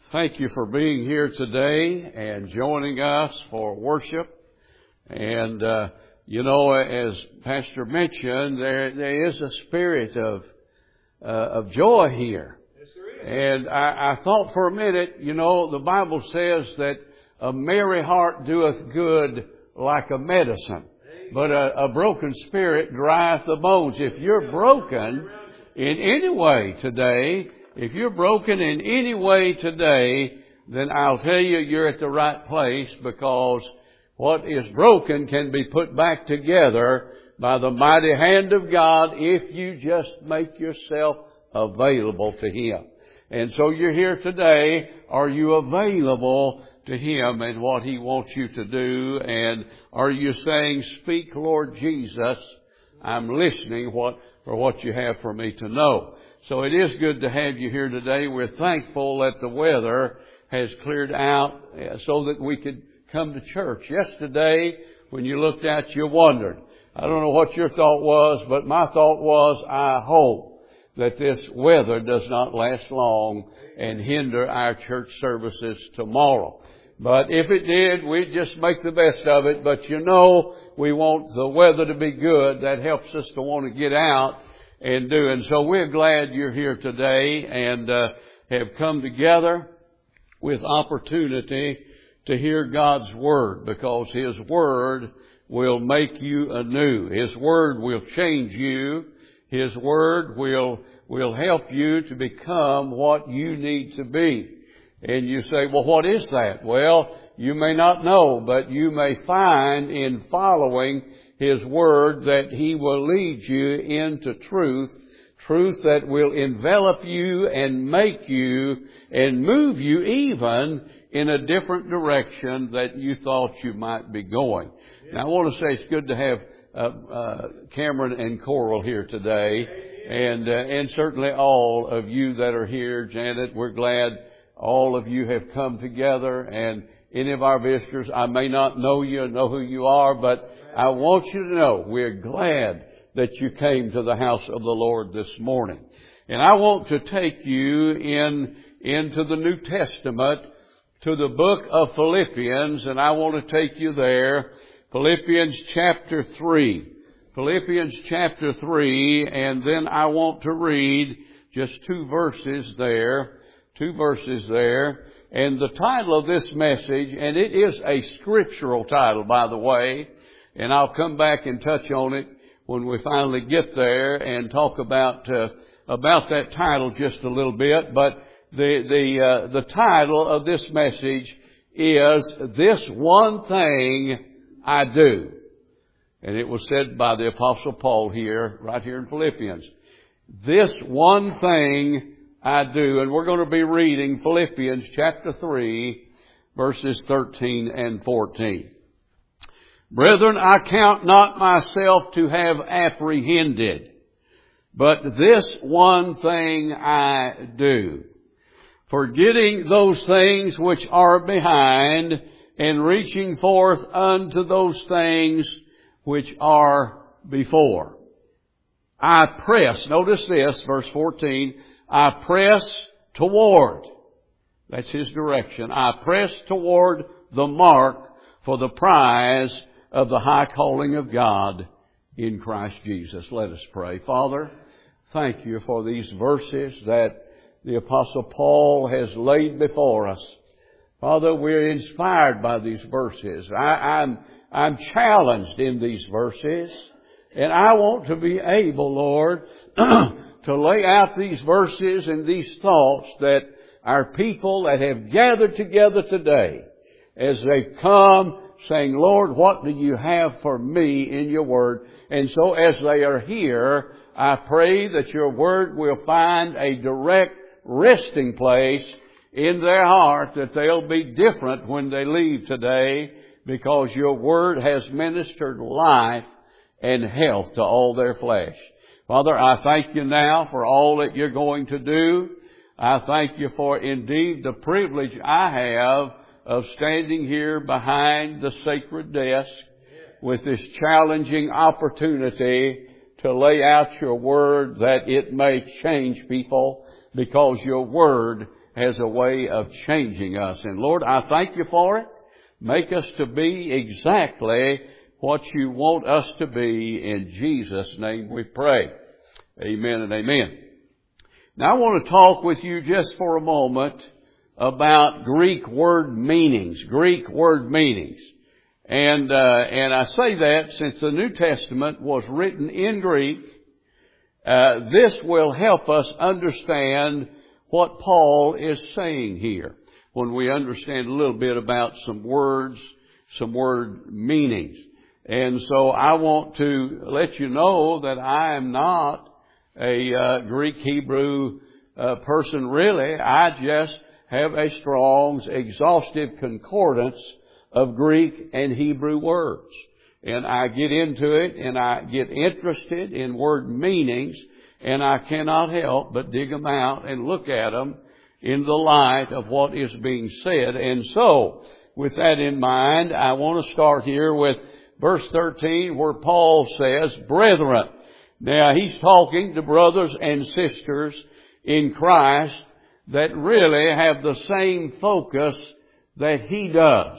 Thank you for being here today and joining us for worship. And, as Pastor mentioned, there is a spirit of joy here. Yes, there is. And I thought for a minute, the Bible says that a merry heart doeth good like a medicine, but a broken spirit drieth the bones. If you're broken in any way today, then I'll tell you, you're at the right place, because what is broken can be put back together by the mighty hand of God if you just make yourself available to Him. And so you're here today. Are you available to Him and what He wants you to do? And are you saying, "Speak, Lord Jesus, I'm listening for what you have for me to know"? So it is good to have you here today. We're thankful that the weather has cleared out so that we could come to church. Yesterday, when you looked out, you wondered. I don't know what your thought was, but my thought was, I hope that this weather does not last long and hinder our church services tomorrow. But if it did, we'd just make the best of it. But we want the weather to be good. That helps us to want to get out and do. And so we're glad you're here today and have come together with opportunity to hear God's Word, because His Word will make you anew. His Word will change you. His Word will help you to become what you need to be. And you say, well, what is that? Well, you may not know, but you may find in following His Word that He will lead you into truth that will envelop you and make you and move you even in a different direction that you thought you might be going. Yeah. Now, I want to say it's good to have Cameron and Coral here today, and certainly all of you that are here. Janet, we're glad all of you have come together, and any of our visitors, I may not know you and know who you are, but I want you to know we're glad that you came to the house of the Lord this morning. And I want to take you into the New Testament, to the book of Philippians, and I want to take you there. Philippians chapter 3. Philippians chapter 3, and then I want to read just two verses there. And the title of this message, and it is a scriptural title, by the way, and I'll come back and touch on it when we finally get there and talk about that title just a little bit. But the title of this message is "This One Thing I Do." And it was said by the Apostle Paul right here in Philippians. This one thing I do. And we're going to be reading Philippians chapter 3, verses 13 and 14. Brethren, I count not myself to have apprehended, but this one thing I do, forgetting those things which are behind, and reaching forth unto those things which are before. I press, notice this, verse 14, I press toward, that's His direction, I press toward the mark for the prize of the high calling of God in Christ Jesus. Let us pray. Father, thank you for these verses that the Apostle Paul has laid before us. Father, we're inspired by these verses. I'm challenged in these verses, and I want to be able, Lord, to lay out these verses and these thoughts that our people that have gathered together today, as they've come saying, Lord, what do you have for me in your word? And so as they are here, I pray that your word will find a direct resting place in their heart, that they'll be different when they leave today, because your word has ministered life and health to all their flesh. Father, I thank you now for all that you're going to do. I thank you for indeed the privilege I have of standing here behind the sacred desk with this challenging opportunity to lay out your word, that it may change people, because your word has a way of changing us. And Lord, I thank you for it. Make us to be exactly what you want us to be. In Jesus' name we pray. Amen and amen. Now I want to talk with you just for a moment about Greek word meanings. Greek word meanings. And I say that since the New Testament was written in Greek, this will help us understand what Paul is saying here when we understand a little bit about some words, some word meanings. And so I want to let you know that I am not a Greek Hebrew person really. I just have a Strong's exhaustive concordance of Greek and Hebrew words. And I get into it and I get interested in word meanings, and I cannot help but dig them out and look at them in the light of what is being said. And so, with that in mind, I want to start here with verse 13 where Paul says, brethren. Now, he's talking to brothers and sisters in Christ that really have the same focus that he does.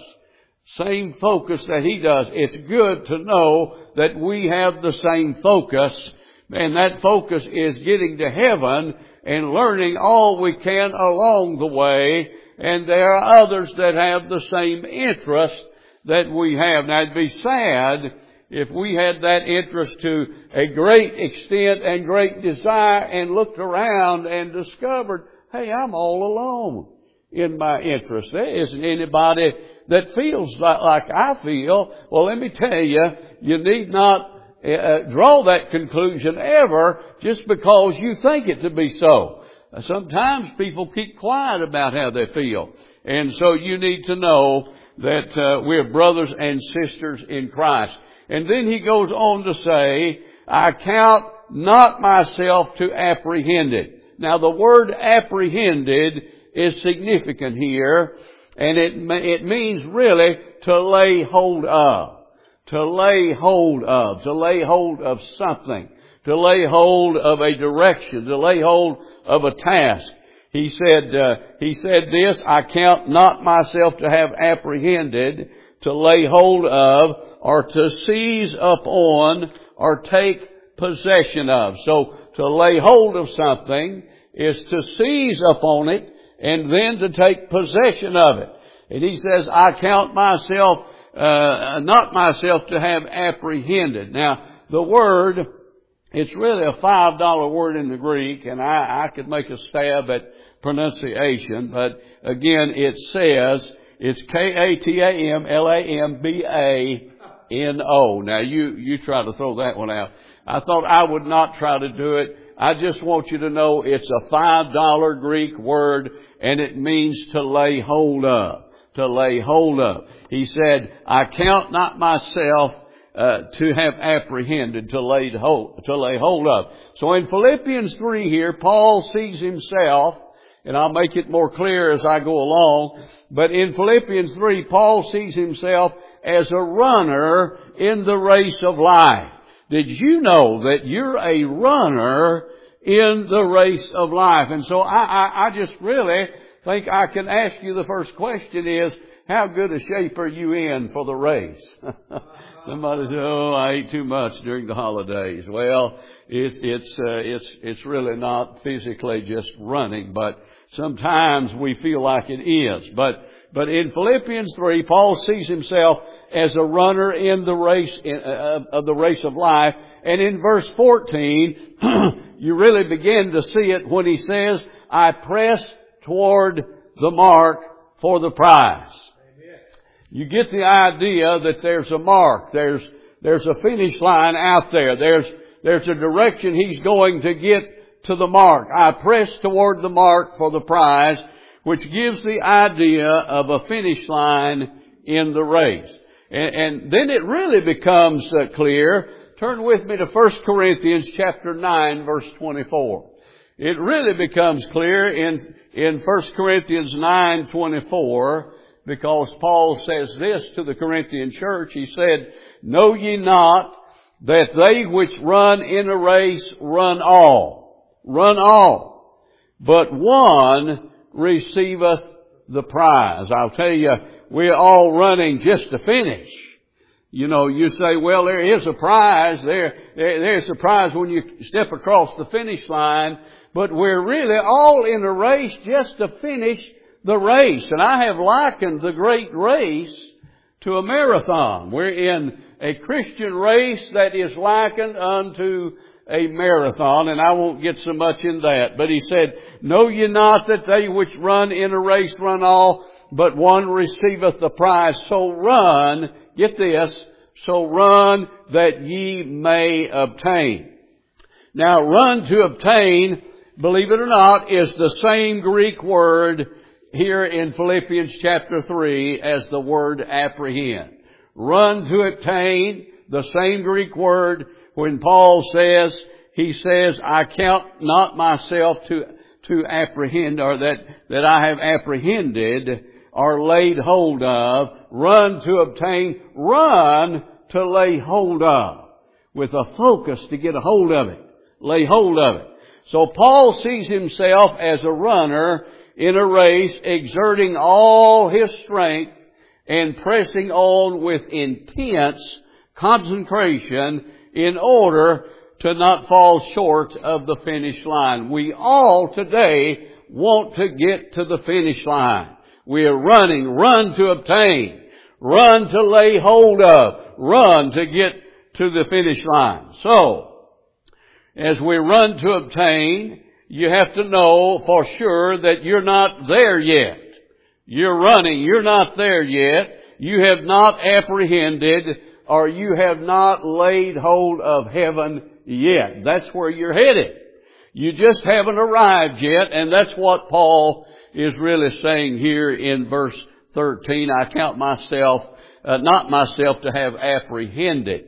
Same focus that he does. It's good to know that we have the same focus, and that focus is getting to heaven and learning all we can along the way. And there are others that have the same interest that we have. Now, it'd be sad if we had that interest to a great extent and great desire and looked around and discovered, hey, I'm all alone in my interest. There isn't anybody that feels like I feel. Well, let me tell you, you need not draw that conclusion ever just because you think it to be so. Sometimes people keep quiet about how they feel. And so you need to know that we're brothers and sisters in Christ. And then he goes on to say, I count not myself to apprehended. Now the word apprehended is significant here, and it means really to lay hold of. To lay hold of. To lay hold of something. To lay hold of a direction. To lay hold of a task. He said this, I count not myself to have apprehended, to lay hold of, or to seize upon, or take possession of. So, to lay hold of something is to seize upon it, and then to take possession of it. And he says, I count myself, not myself to have apprehended. Now, the word, it's really a $5 word in the Greek, and I could make a stab at pronunciation, but again, it says, it's K-A-T-A-M-L-A-M-B-A-N-O. Now, you try to throw that one out. I thought I would not try to do it. I just want you to know it's a $5 Greek word, and it means to lay hold of. To lay hold of. He said, I count not myself to have apprehended, to lay hold of. So in Philippians 3 here, Paul sees himself, and I'll make it more clear as I go along, but in Philippians 3, Paul sees himself as a runner in the race of life. Did you know that you're a runner in the race of life? And so I just really think I can ask you the first question is, how good a shape are you in for the race? Somebody says, oh, I ate too much during the holidays. Well, it's really not physically just running, but sometimes we feel like it is. But in Philippians 3, Paul sees himself as a runner in the race of the race of life. And in verse 14, you really begin to see it when he says, I press toward the mark for the prize. Amen. You get the idea that there's a mark. There's a finish line out there. There's a direction he's going to get to the mark. I press toward the mark for the prize, which gives the idea of a finish line in the race. And then it really becomes clear. Turn with me to 1 Corinthians chapter 9, verse 24. It really becomes clear in 1 Corinthians 9:24, because Paul says this to the Corinthian church. He said, know ye not that they which run in a race run all, but one receiveth the prize. I'll tell you, we're all running just to finish. You know, you say, well, there is a prize. There's a prize when you step across the finish line. But we're really all in a race just to finish the race. And I have likened the great race to a marathon. We're in a Christian race that is likened unto a marathon, and I won't get so much in that. But he said, know ye not that they which run in a race run all, but one receiveth the prize. So run, get this, so run that ye may obtain. Now, run to obtain, believe it or not, is the same Greek word here in Philippians chapter 3 as the word apprehend. Run to obtain, the same Greek word. When Paul says, he says, I count not myself to apprehend, or that I have apprehended or laid hold of. Run to obtain, run to lay hold of. With a focus to get a hold of it. Lay hold of it. So Paul sees himself as a runner in a race, exerting all his strength and pressing on with intense concentration in order to not fall short of the finish line. We all today want to get to the finish line. We are running, run to obtain, run to lay hold of, run to get to the finish line. So, as we run to obtain, you have to know for sure that you're not there yet. You're running, you're not there yet. You have not apprehended, or you have not laid hold of heaven yet. That's where you're headed. You just haven't arrived yet, and that's what Paul is really saying here in verse 13. I count myself, not myself to have apprehended.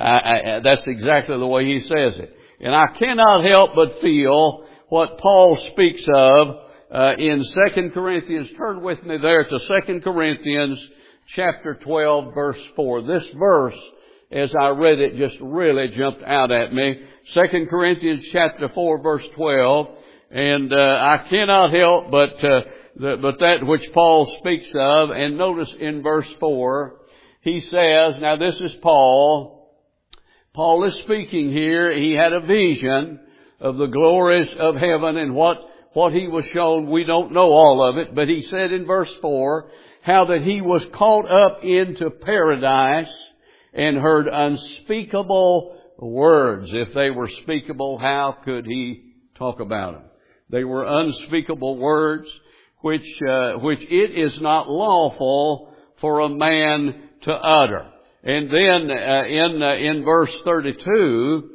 That's exactly the way he says it. And I cannot help but feel what Paul speaks of in 2 Corinthians. Turn with me there to 2 Corinthians chapter 12, verse 4. This verse, as I read it, just really jumped out at me. 2 Corinthians chapter 4, verse 12. And I cannot help but that which Paul speaks of. And notice in verse 4, he says, now this is Paul. Paul is speaking here. He had a vision of the glories of heaven, and what he was shown, we don't know all of it. But he said in verse 4, how that he was caught up into paradise and heard unspeakable words. If they were speakable, how could he talk about them? They were unspeakable words, which it is not lawful for a man to utter. And then in verse 32,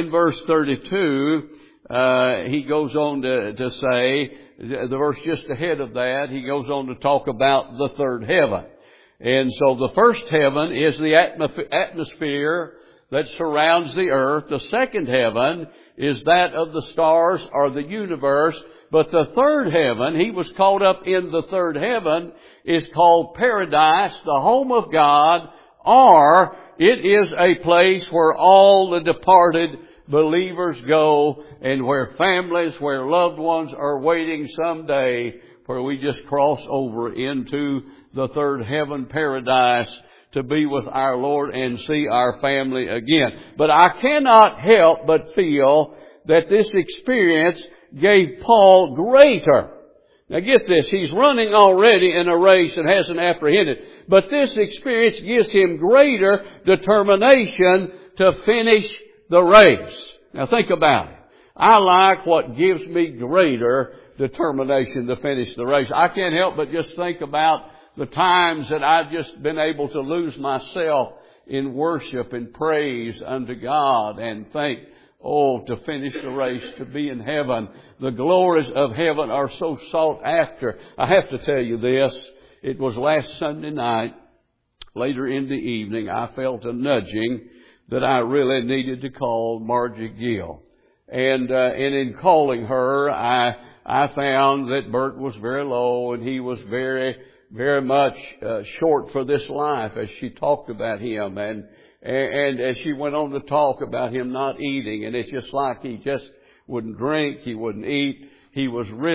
he goes on to say, the verse just ahead of that, he goes on to talk about the third heaven. And so the first heaven is the atmosphere that surrounds the earth. The second heaven is that of the stars or the universe. But the third heaven, he was caught up in the third heaven, is called paradise, the home of God, or it is a place where all the departed believers go, and where families, where loved ones are waiting someday, where we just cross over into the third heaven, paradise, to be with our Lord and see our family again. But I cannot help but feel that this experience gave Paul greater. Now get this, he's running already in a race and hasn't apprehended. But this experience gives him greater determination to finish the race. Now think about it. I like what gives me greater determination to finish the race. I can't help but just think about the times that I've just been able to lose myself in worship and praise unto God and think, to finish the race, to be in heaven. The glories of heaven are so sought after. I have to tell you this. It was last Sunday night, later in the evening, I felt a nudging that I really needed to call Margie Gill. And in calling her, I found that Bert was very low and he was very, very much short for this life as she talked about him. And as she went on to talk about him not eating, and it's just like he just wouldn't drink, he wouldn't eat. He was really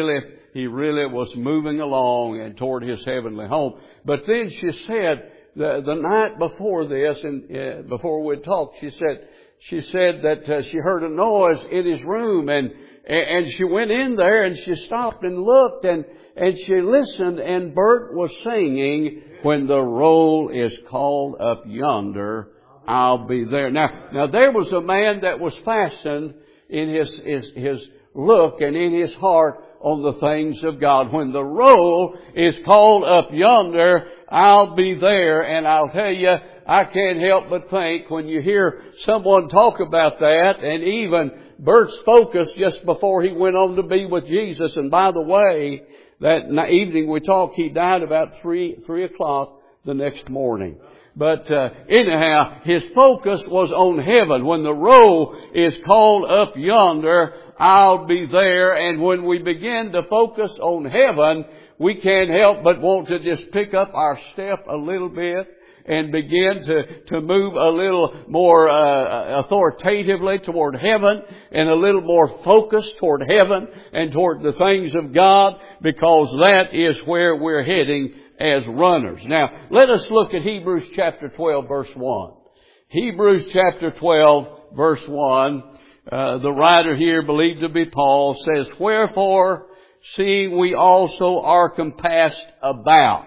he really was moving along and toward his heavenly home. But then she said, the night before this, and before we talked, she said that she heard a noise in his room, and she went in there and she stopped and looked and she listened, and Bert was singing, "When the roll is called up yonder, I'll be there." Now there was a man that was fastened in his look and in his heart on the things of God. When the roll is called up yonder, I'll be there. And I'll tell you, I can't help but think when you hear someone talk about that, and even Bert's focus just before he went on to be with Jesus. And by the way, that evening we talked, he died about 3 o'clock the next morning. But anyhow, his focus was on heaven. When the roll is called up yonder, I'll be there. And when we begin to focus on heaven, we can't help but want to just pick up our step a little bit and begin to move a little more authoritatively toward heaven, and a little more focused toward heaven and toward the things of God, because that is where we're heading as runners. Now, let us look at Hebrews chapter 12, verse 1. Hebrews chapter 12, verse 1. The writer here, believed to be Paul, says, "Wherefore, seeing we also are compassed about."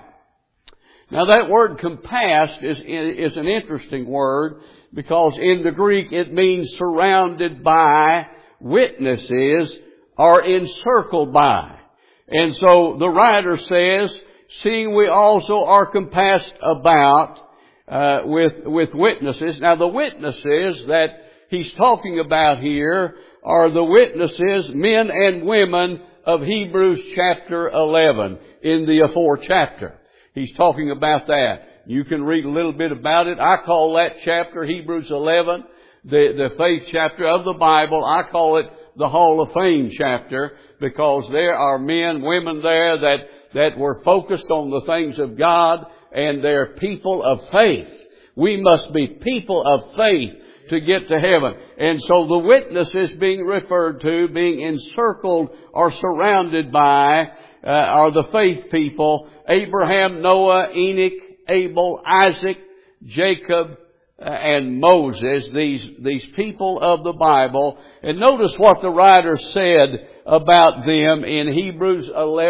Now that word compassed is an interesting word, because in the Greek it means surrounded by, witnesses, or encircled by. And so the writer says, seeing we also are compassed about with witnesses. Now the witnesses that he's talking about here are the witnesses, men and women, of Hebrews chapter 11 in the 4th chapter. He's talking about that. You can read a little bit about it. I call that chapter, Hebrews 11, the faith chapter of the Bible. I call it the Hall of Fame chapter, because there are men, women there that were focused on the things of God, and they're people of faith. We must be people of faith to get to heaven. And so the witnesses being referred to, being encircled or surrounded by, are the faith people: Abraham, Noah, Enoch, Abel, Isaac, Jacob, and Moses. These people of the Bible. And notice what the writer said about them in Hebrews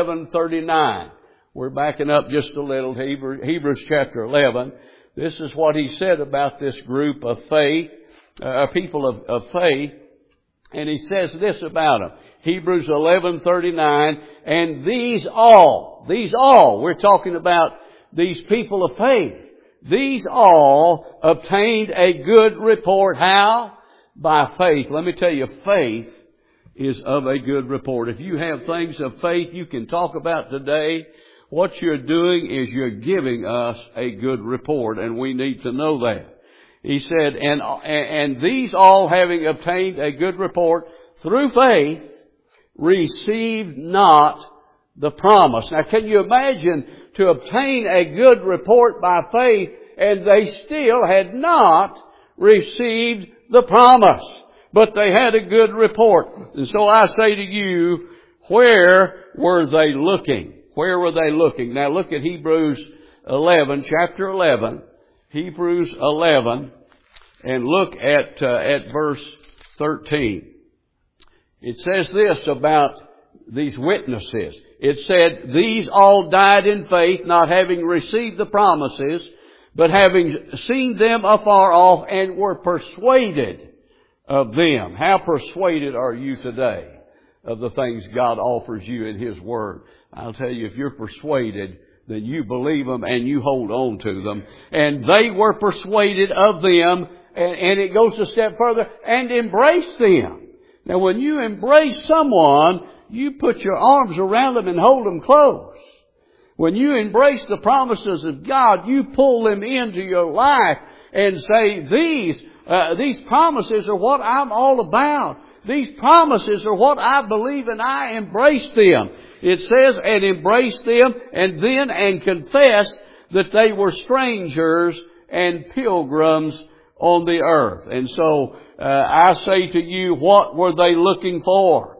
11:39. We're backing up just a little to Hebrews chapter 11. This is what he said about this group of faith, people of faith. And he says this about them. Hebrews 11:39, "And these all, we're talking about these people of faith, these all obtained a good report." How? By faith. Let me tell you, faith is of a good report. If you have things of faith you can talk about today, what you're doing is you're giving us a good report, and we need to know that. He said, and these all, having obtained a good report through faith, received not the promise. Now, can you imagine to obtain a good report by faith, and they still had not received the promise, but they had a good report? And so I say to you, where were they looking? Where were they looking? Now look at Hebrews 11, chapter 11. Hebrews 11, and look at verse 13. It says this about these witnesses. It said, "These all died in faith, not having received the promises, but having seen them afar off, and were persuaded of them." How persuaded are you today of the things God offers you in His Word? I'll tell you, if you're persuaded, then you believe them and you hold on to them. And they were persuaded of them, and it goes a step further, and embraced them. Now, when you embrace someone, you put your arms around them and hold them close. When you embrace the promises of God, you pull them into your life and say, these promises are what I'm all about. These promises are what I believe, and I embrace them. It says, and embrace them, and confess that they were strangers and pilgrims on the earth. And so I say to you, what were they looking for?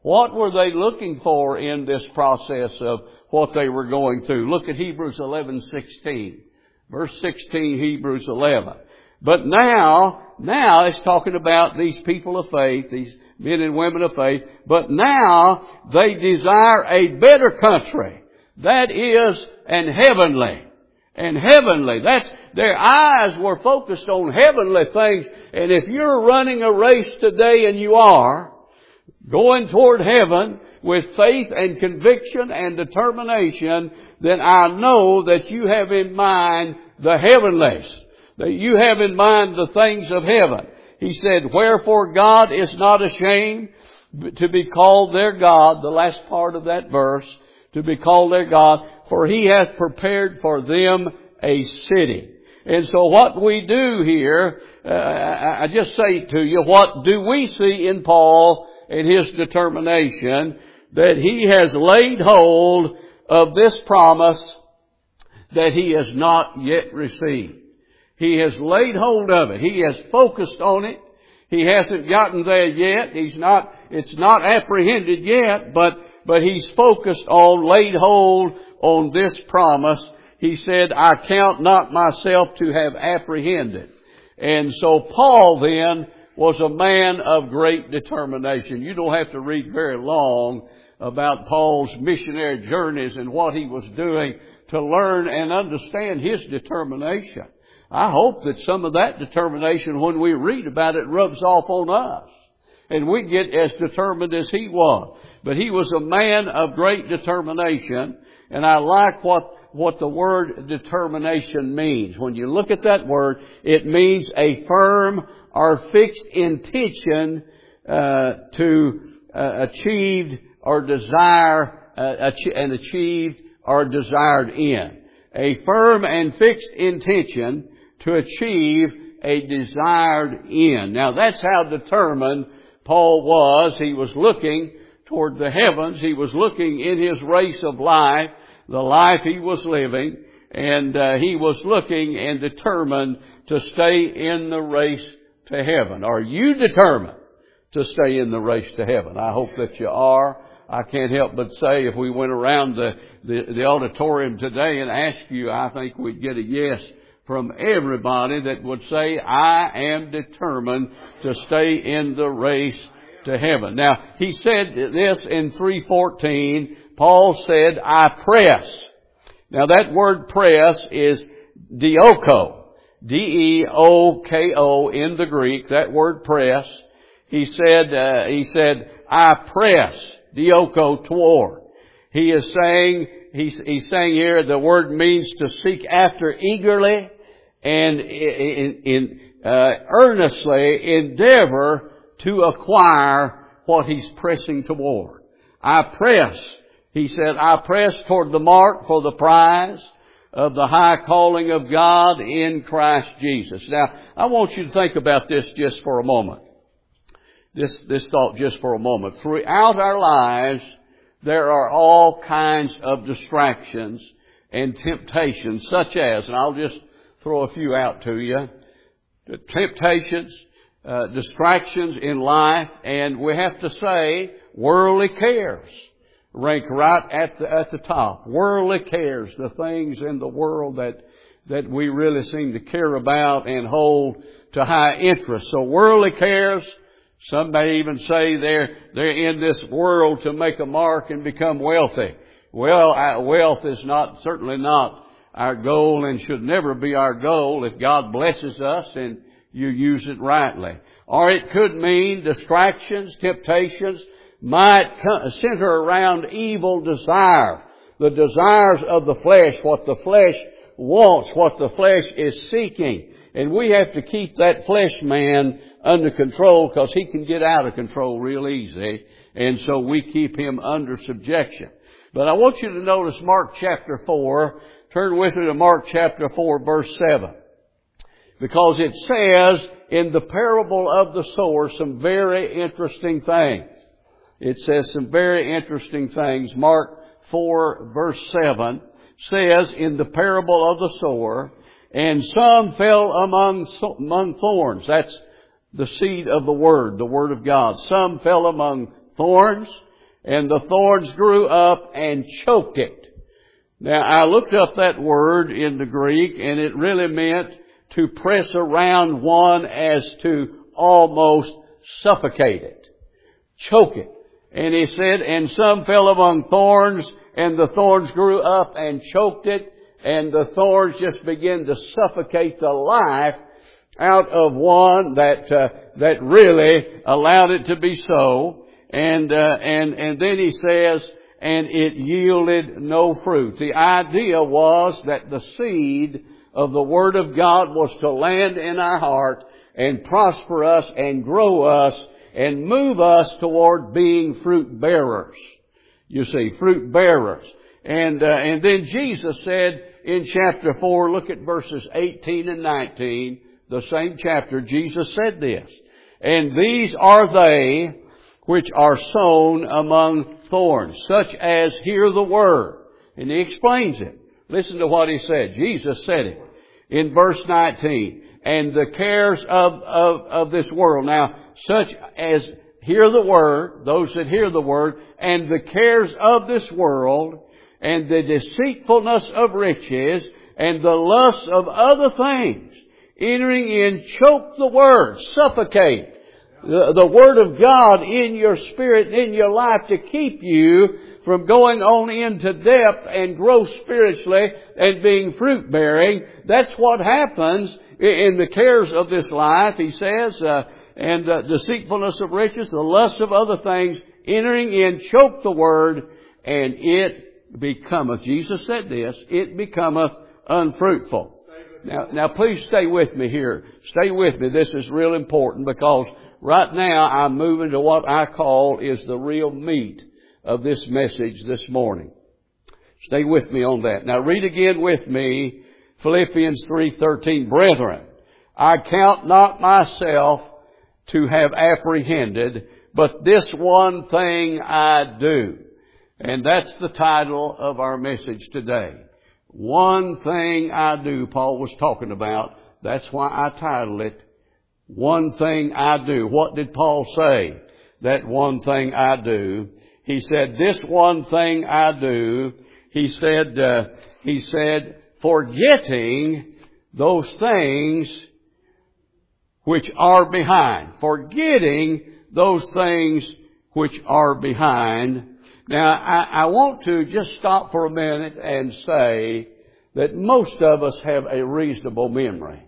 What were they looking for in this process of what they were going through? Look at Hebrews 11:16. Verse 16, Hebrews 11. But now it's talking about these people of faith, these men and women of faith. But now they desire a better country. That is an heavenly. And heavenly. Their eyes were focused on heavenly things. And if you're running a race today, and you are, going toward heaven with faith and conviction and determination, then I know that you have in mind the heavenlies. That you have in mind the things of heaven. He said, wherefore God is not ashamed to be called their God, the last part of that verse, to be called their God, for He hath prepared for them a city. And so what we do here, I just say to you, what do we see in Paul and his determination? That he has laid hold of this promise that he has not yet received. He has laid hold of it. He has focused on it. He hasn't gotten there yet. It's not apprehended yet, but he's focused on, laid hold on this promise. He said, I count not myself to have apprehended. And so Paul then was a man of great determination. You don't have to read very long about Paul's missionary journeys and what he was doing to learn and understand his determination. I hope that some of that determination, when we read about it, rubs off on us. And we get as determined as he was. But he was a man of great determination. And I like what the word determination means. When you look at that word, it means a firm or fixed intention to achieved or desire an achieved or desired end. A firm and fixed intention to achieve a desired end. Now that's how determined Paul was. He was looking toward the heavens. He was looking in his race of life, the life he was living, and he was looking and determined to stay in the race to heaven. Are you determined to stay in the race to heaven? I hope that you are. I can't help but say if we went around the auditorium today and asked you, I think we'd get a yes from everybody that would say, I am determined to stay in the race to heaven. Now, he said this in 3:14. Paul said, I press. Now that word press is dioko. D-E-O-K-O in the Greek. That word press. He said, I press. Dioko toward. He is saying, he's saying here the word means to seek after eagerly and earnestly endeavor to acquire what he's pressing toward. I press. He said, I press toward the mark for the prize of the high calling of God in Christ Jesus. Now, I want you to think about this just for a moment. This thought just for a moment. Throughout our lives, there are all kinds of distractions and temptations, such as, and I'll just throw a few out to you, the temptations, distractions in life, and we have to say worldly cares rank right at the top. Worldly cares, the things in the world that we really seem to care about and hold to high interest. So worldly cares. Some may even say they're in this world to make a mark and become wealthy. Well, wealth is certainly not our goal and should never be our goal if God blesses us and you use it rightly. Or it could mean distractions, temptations might center around evil desire. The desires of the flesh, what the flesh wants, what the flesh is seeking. And we have to keep that flesh man under control because he can get out of control real easy. And so we keep him under subjection. But I want you to notice Mark chapter 4. Turn with me to Mark chapter 4 verse 7. Because it says in the parable of the sower some very interesting things. It says some very interesting things. Mark 4 verse 7 says in the parable of the sower, and some fell among thorns. That's the seed of the Word of God. Some fell among thorns, and the thorns grew up and choked it. Now, I looked up that word in the Greek, and it really meant to press around one as to almost suffocate it, choke it. And he said, and some fell among thorns, and the thorns grew up and choked it, and the thorns just began to suffocate the life out of one that really allowed it to be so. And then he says, and it yielded no fruit. The idea was that the seed of the Word of God was to land in our heart and prosper us and grow us and move us toward being fruit bearers. You see, fruit bearers. And then Jesus said in chapter 4, look at verses 18 and 19, the same chapter, Jesus said this, and these are they which are sown among thorns, such as hear the word. And he explains it. Listen to what he said. Jesus said it in verse 19. And the cares of this world. Now, such as hear the word, those that hear the word, and the cares of this world, and the deceitfulness of riches, and the lust of other things, entering in, choke the word, suffocate the Word of God in your spirit, in your life, to keep you from going on into depth and grow spiritually and being fruit-bearing. That's what happens in the cares of this life, he says, and deceitfulness of riches, the lust of other things, entering in, choke the Word, and it becometh, Jesus said this, it becometh unfruitful. Now please stay with me here. Stay with me. This is real important because right now I'm moving to what I call is the real meat of this message this morning. Stay with me on that. Now read again with me Philippians 3:13. Brethren, I count not myself to have apprehended, but this one thing I do. And that's the title of our message today. One thing I do, Paul was talking about. That's why I titled it, One Thing I Do. What did Paul say? That one thing I do. He said, this one thing I do. He said, forgetting those things which are behind. Forgetting those things which are behind. Now, I want to just stop for a minute and say that most of us have a reasonable memory.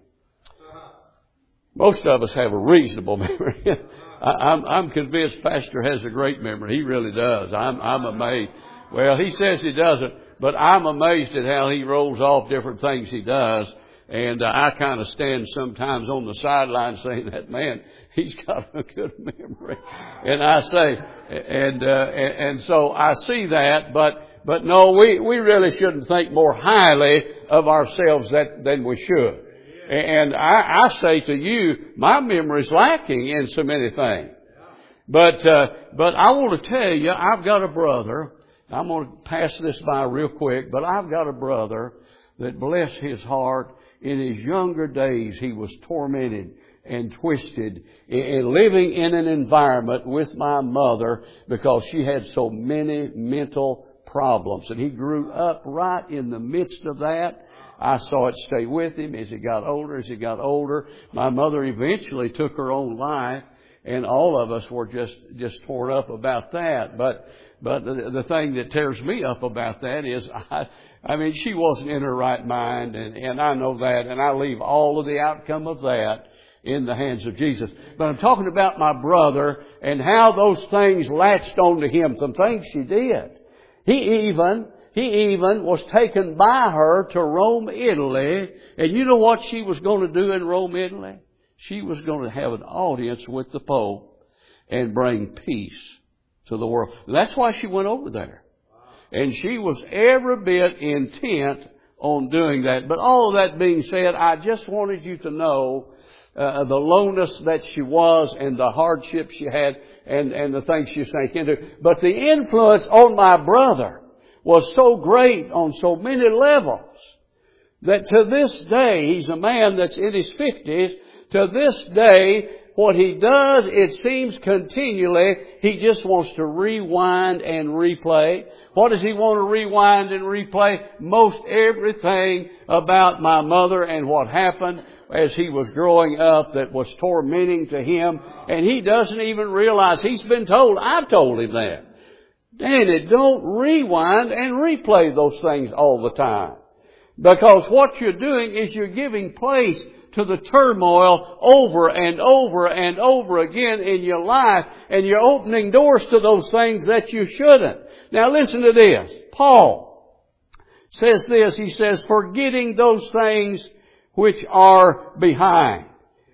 Most of us have a reasonable memory. I'm convinced Pastor has a great memory. He really does. I'm amazed. Well, he says he doesn't, but I'm amazed at how he rolls off different things he does. And I kind of stand sometimes on the sideline saying that, man, he's got a good memory. And I say, and so I see that, but no, we really shouldn't think more highly of ourselves than we should. And I say to you, my memory's lacking in so many things. But I want to tell you, I've got a brother. I'm going to pass this by real quick, but I've got a brother that, bless his heart, in his younger days he was tormented and twisted and living in an environment with my mother because she had so many mental problems. And he grew up right in the midst of that. I saw it stay with him as he got older. My mother eventually took her own life, and all of us were just torn up about that. But the thing that tears me up about that is I mean, she wasn't in her right mind, and I know that, and I leave all of the outcome of that in the hands of Jesus. But I'm talking about my brother and how those things latched onto him, some things she did. He even was taken by her to Rome, Italy, and you know what she was going to do in Rome, Italy? She was going to have an audience with the Pope and bring peace to the world. And that's why she went over there. And she was every bit intent on doing that. But all of that being said, I just wanted you to know the lowness that she was and the hardship she had and the things she sank into. But the influence on my brother was so great on so many levels that to this day, he's a man that's in his 50s, to this day, what he does, it seems continually, he just wants to rewind and replay. What does he want to rewind and replay? Most everything about my mother and what happened as he was growing up that was tormenting to him. And he doesn't even realize he's been told. I've told him that. Danny, don't rewind and replay those things all the time. Because what you're doing is you're giving place to the turmoil over and over and over again in your life, and you're opening doors to those things that you shouldn't. Now listen to this. Paul says this. He says, forgetting those things which are behind.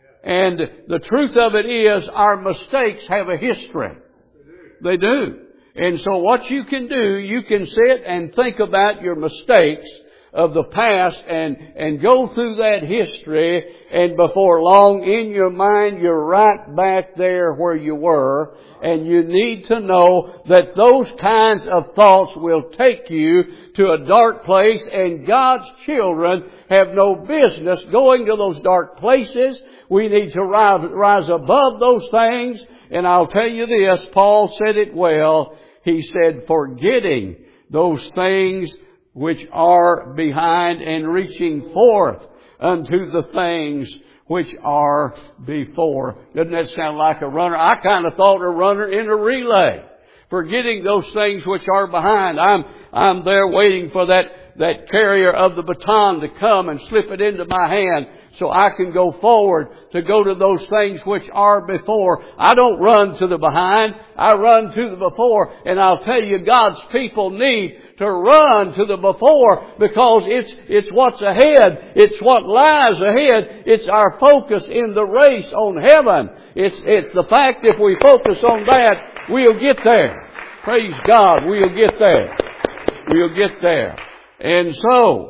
And the truth of it is, our mistakes have a history. They do. And so what you can do, you can sit and think about your mistakes of the past and go through that history, and before long in your mind you're right back there where you were, and you need to know that those kinds of thoughts will take you to a dark place, and God's children have no business going to those dark places. We need to rise above those things, and I'll tell you this, Paul said it well. He said, forgetting those things which are behind and reaching forth unto the things which are before. Doesn't that sound like a runner? I kind of thought a runner in a relay. Forgetting those things which are behind. I'm there waiting for that carrier of the baton to come and slip it into my hand so I can go forward to go to those things which are before. I don't run to the behind. I run to the before. And I'll tell you, God's people need to run to the before, because it's what's ahead. It's what lies ahead. It's our focus in the race on heaven. It's the fact if we focus on that, we'll get there. Praise God, we'll get there. We'll get there. And so,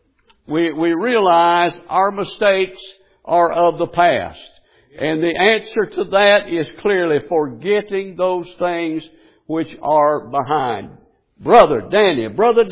we realize our mistakes are of the past. And the answer to that is clearly forgetting those things which are behind. Brother Danny,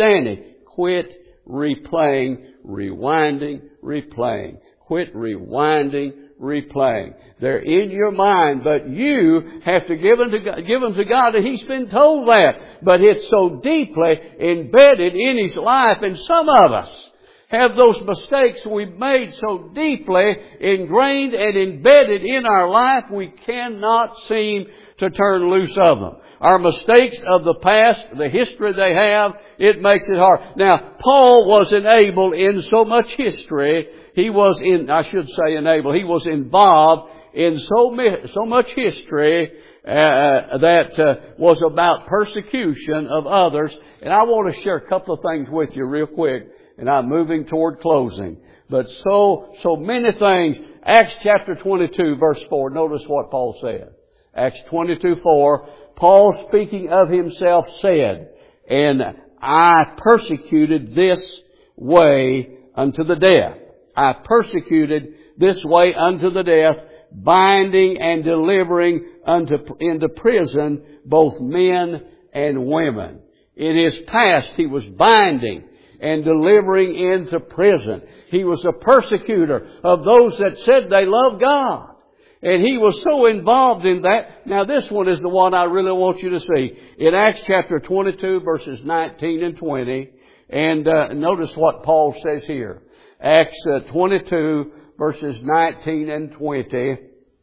quit replaying, rewinding, replaying. Quit rewinding, replaying. They're in your mind, but you have to give them to God, and He's been told that. But it's so deeply embedded in His life, and some of us have those mistakes we've made so deeply ingrained and embedded in our life, we cannot seem to turn loose of them. Our mistakes of the past, the history they have, it makes it hard. Now, Paul was enabled in so much history. He was involved in so much history that was about persecution of others. And I want to share a couple of things with you real quick. And I'm moving toward closing. But so many things. Acts chapter 22 verse 4. Notice what Paul said. Acts 22:4. Paul, speaking of himself, said, and I persecuted this way unto the death. I persecuted this way unto the death, binding and delivering into prison both men and women. In his past, he was binding and delivering into prison. He was a persecutor of those that said they loved God. And he was so involved in that. Now this one is the one I really want you to see. In Acts chapter 22 verses 19 and 20. And notice what Paul says here. Acts 22 verses 19 and 20.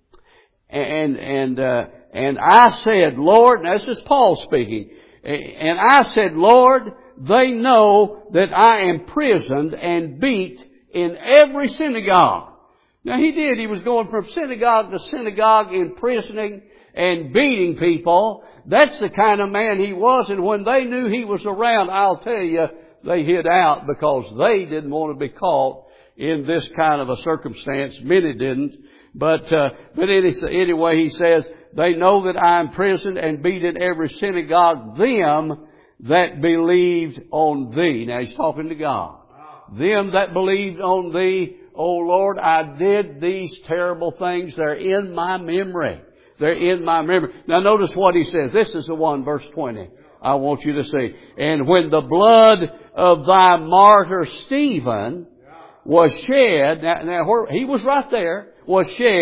And I said, Lord, now this is Paul speaking. And I said, Lord, they know that I am imprisoned and beat in every synagogue. Now he did. He was going from synagogue to synagogue, imprisoning and beating people. That's the kind of man he was. And when they knew he was around, I'll tell you, they hid out because they didn't want to be caught in this kind of a circumstance. Many didn't. But anyway, he says, they know that I am imprisoned and beat in every synagogue, them that believed on thee. Now he's talking to God. Them that believed on thee, O Lord, I did these terrible things. They're in my memory. They're in my memory. Now notice what he says. This is the one, verse 20, I want you to see. And when the blood of thy martyr Stephen was shed, now he was right there, was shed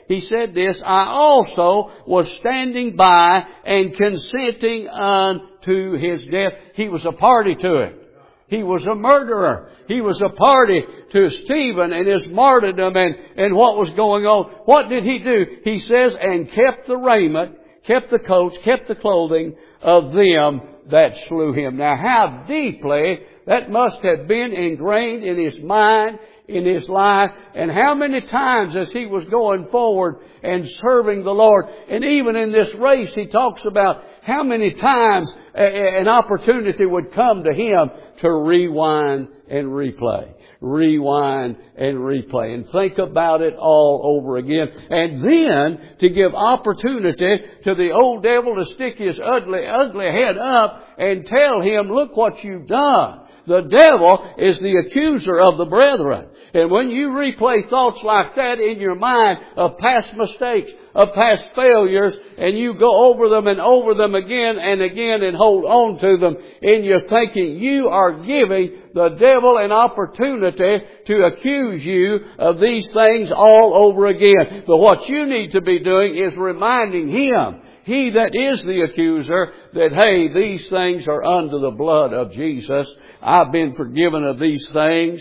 He said this, I also was standing by and consenting unto his death. He was a party to it. He was a murderer. He was a party to Stephen and his martyrdom and what was going on. What did he do? He says, and kept the raiment, kept the coats, kept the clothing of them that slew him. Now how deeply that must have been ingrained in his mind, in his life, and how many times as he was going forward and serving the Lord. And even in this race, he talks about how many times an opportunity would come to him to rewind and replay. Rewind and replay. And think about it all over again. And then to give opportunity to the old devil to stick his ugly head up and tell him, look what you've done. The devil is the accuser of the brethren. And when you replay thoughts like that in your mind of past mistakes, of past failures, and you go over them and over them again and again and hold on to them in your thinking, you are giving the devil an opportunity to accuse you of these things all over again. But what you need to be doing is reminding him, he that is the accuser, that, hey, these things are under the blood of Jesus. I've been forgiven of these things.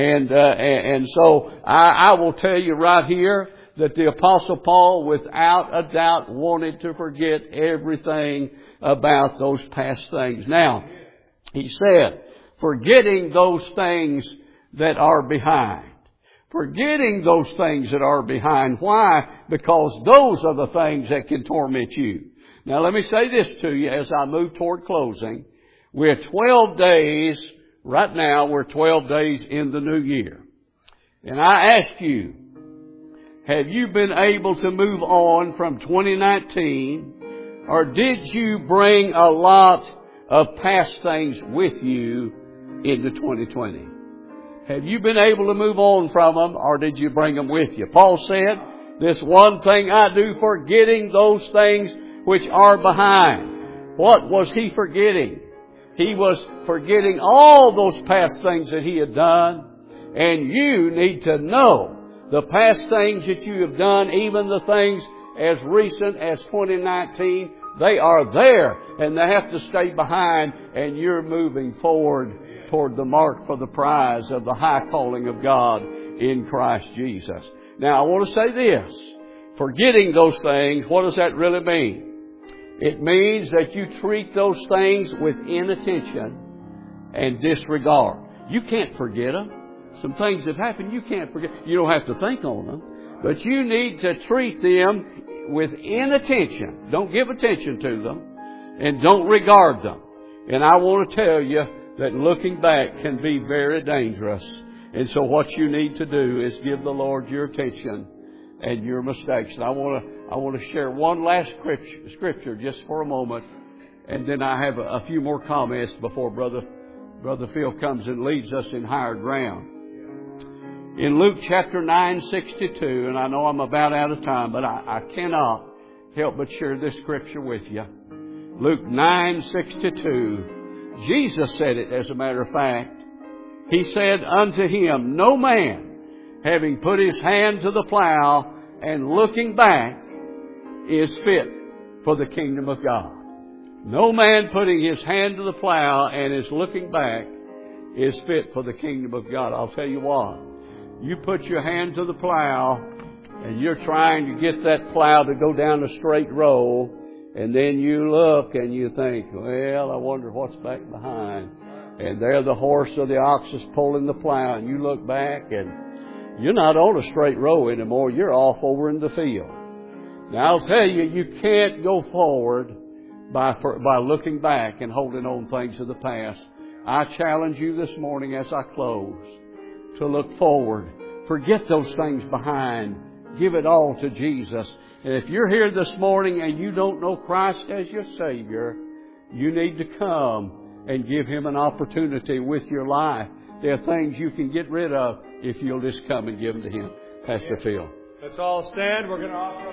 And so I will tell you right here that the Apostle Paul, without a doubt, wanted to forget everything about those past things. Now, he said, forgetting those things that are behind. Forgetting those things that are behind. Why? Because those are the things that can torment you. Now let me say this to you as I move toward closing. We're 12 days, right now we're 12 days in the new year. And I ask you, have you been able to move on from 2019? Or did you bring a lot of past things with you into 2020? Have you been able to move on from them, or did you bring them with you? Paul said, this one thing I do, forgetting those things which are behind. What was he forgetting? He was forgetting all those past things that he had done. And you need to know the past things that you have done, even the things as recent as 2019, they are there and they have to stay behind, and you're moving forward toward the mark for the prize of the high calling of God in Christ Jesus. Now I want to say this. Forgetting those things, what does that really mean? It means that you treat those things with inattention and disregard. You can't forget them. Some things that happen, you can't forget. You don't have to think on them. But you need to treat them with inattention. Don't give attention to them. And don't regard them. And I want to tell you that looking back can be very dangerous. And so what you need to do is give the Lord your attention and your mistakes. And I want to share one last scripture just for a moment. And then I have a few more comments before Brother Phil comes and leads us in higher ground. In Luke chapter 9:62, and I know I'm about out of time, but I cannot help but share this scripture with you. Luke 9:62. Jesus said it, as a matter of fact. He said unto him, no man, having put his hand to the plow and looking back, is fit for the kingdom of God. No man putting his hand to the plow and is looking back is fit for the kingdom of God. I'll tell you what. You put your hand to the plow and you're trying to get that plow to go down a straight row, and then you look and you think, well, I wonder what's back behind. And there the horse or the ox is pulling the plow, and you look back and you're not on a straight row anymore. You're off over in the field. Now I'll tell you, you can't go forward by looking back and holding on things of the past. I challenge you this morning as I close to look forward. Forget those things behind. Give it all to Jesus. And if you're here this morning and you don't know Christ as your Savior, you need to come and give Him an opportunity with your life. There are things you can get rid of if you'll just come and give them to Him. Pastor Phil. Let's all stand. We're going to offer